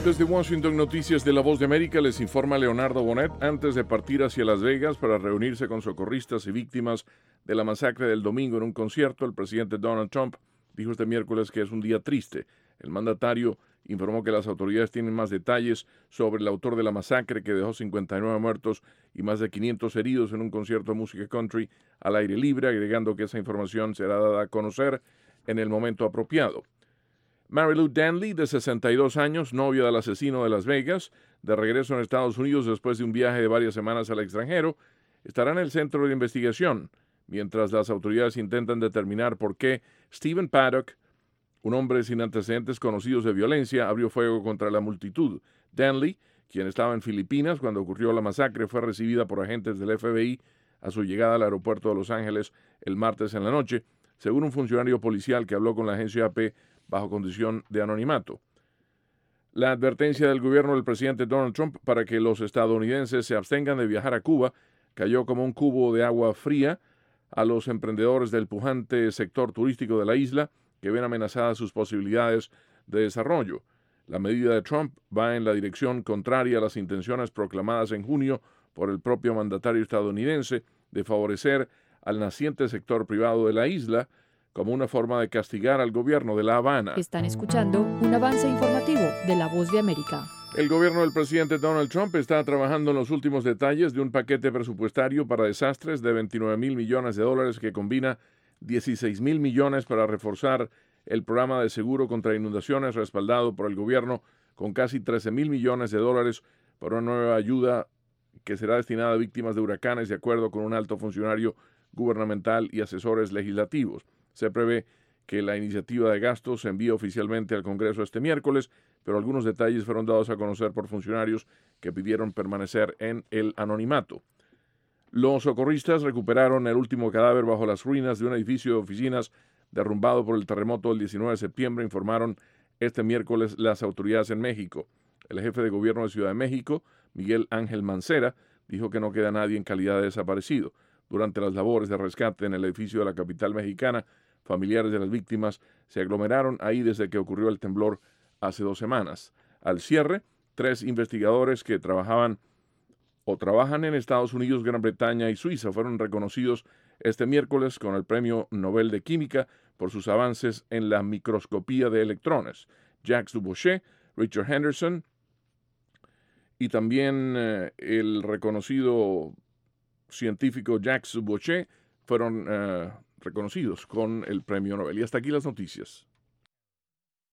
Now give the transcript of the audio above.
Desde Washington, Noticias de La Voz de América, les informa Leonardo Bonet. Antes de partir hacia Las Vegas para reunirse con socorristas y víctimas de la masacre del domingo en un concierto, el presidente Donald Trump dijo este miércoles que es un día triste. El mandatario informó que las autoridades tienen más detalles sobre el autor de la masacre, que dejó 59 muertos y más de 500 heridos en un concierto de música country al aire libre, agregando que esa información será dada a conocer en el momento apropiado. Mary Lou Danley, de 62 años, novia del asesino de Las Vegas, de regreso en Estados Unidos después de un viaje de varias semanas al extranjero, estará en el centro de investigación, mientras las autoridades intentan determinar por qué Stephen Paddock, un hombre sin antecedentes conocidos de violencia, abrió fuego contra la multitud. Danley, quien estaba en Filipinas cuando ocurrió la masacre, fue recibida por agentes del FBI a su llegada al aeropuerto de Los Ángeles el martes en la noche, según un funcionario policial que habló con la agencia AP bajo condición de anonimato. La advertencia del gobierno del presidente Donald Trump para que los estadounidenses se abstengan de viajar a Cuba cayó como un cubo de agua fría a los emprendedores del pujante sector turístico de la isla, que ven amenazadas sus posibilidades de desarrollo. La medida de Trump va en la dirección contraria a las intenciones proclamadas en junio por el propio mandatario estadounidense de favorecer al naciente sector privado de la isla como una forma de castigar al gobierno de La Habana. Están escuchando un avance informativo de La Voz de América. El gobierno del presidente Donald Trump está trabajando en los últimos detalles de un paquete presupuestario para desastres de $29,000 millones que combina $16,000 millones para reforzar el programa de seguro contra inundaciones respaldado por el gobierno, con casi $13,000 millones para una nueva ayuda que será destinada a víctimas de huracanes, de acuerdo con un alto funcionario gubernamental y asesores legislativos. Se prevé que la iniciativa de gastos se envíe oficialmente al Congreso este miércoles, pero algunos detalles fueron dados a conocer por funcionarios que pidieron permanecer en el anonimato. Los socorristas recuperaron el último cadáver bajo las ruinas de un edificio de oficinas derrumbado por el terremoto del 19 de septiembre, informaron este miércoles las autoridades en México. El jefe de gobierno de Ciudad de México, Miguel Ángel Mancera, dijo que no queda nadie en calidad de desaparecido. Durante las labores de rescate en el edificio de la capital mexicana, familiares de las víctimas se aglomeraron ahí desde que ocurrió el temblor hace 2 semanas. Al cierre, 3 investigadores que trabajan en Estados Unidos, Gran Bretaña y Suiza fueron reconocidos este miércoles con el Premio Nobel de Química por sus avances en la microscopía de electrones. Jacques Dubochet, Richard Henderson y también el reconocido científico Jacques Dubochet fueron reconocidos con el Premio Nobel. Y hasta aquí las noticias.